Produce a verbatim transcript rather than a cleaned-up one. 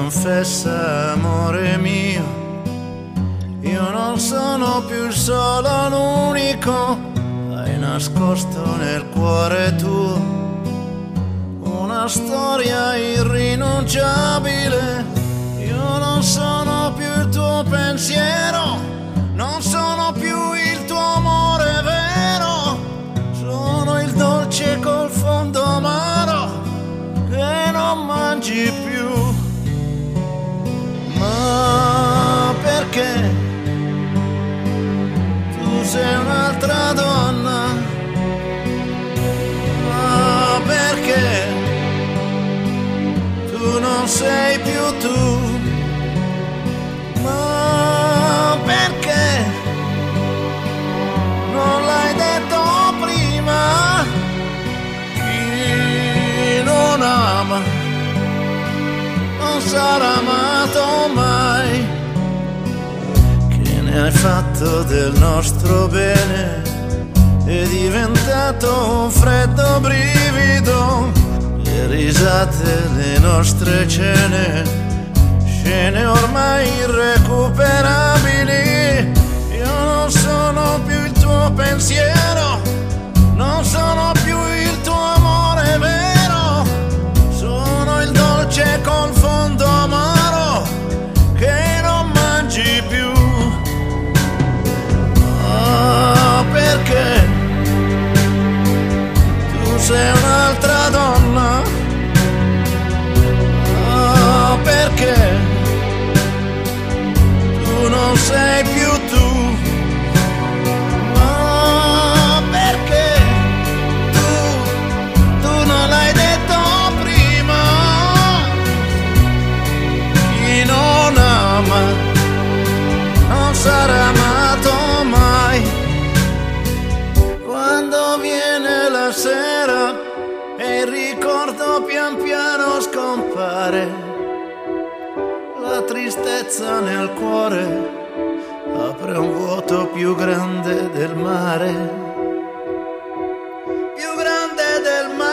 confessa, amore mio, io non sono più il solo, l'unico. Hai nascosto nel cuore tuo una storia irrinunciabile. Io non sono più il tuo pensiero, non sono più il tuo amore vero. Sono il dolce col fondo amaro che non mangi più. Ma perché tu sei un'altra donna? Ma perché tu non sei più tu? Ma perché non l'hai detto prima? Chi non ama non sarà amato mai. Che ne hai fatto del nostro bene? È diventato un freddo brivido. Le risate, le nostre cene, scene ormai irrecuperabili. Io non sono più il tuo pensiero, non sono più il tuo amore vero. Sono il dolce col fondo amaro che non mangi più. Ah, perché tu sei un'altra donna? Ah, perché tu non sei più tu? Ma perché tu, tu non l'hai detto prima? Chi non ama non sarà amato mai. Quando viene la sera e il ricordo pian piano scompare, la tristezza nel cuore apre un vuoto più grande del mare, più grande del mare.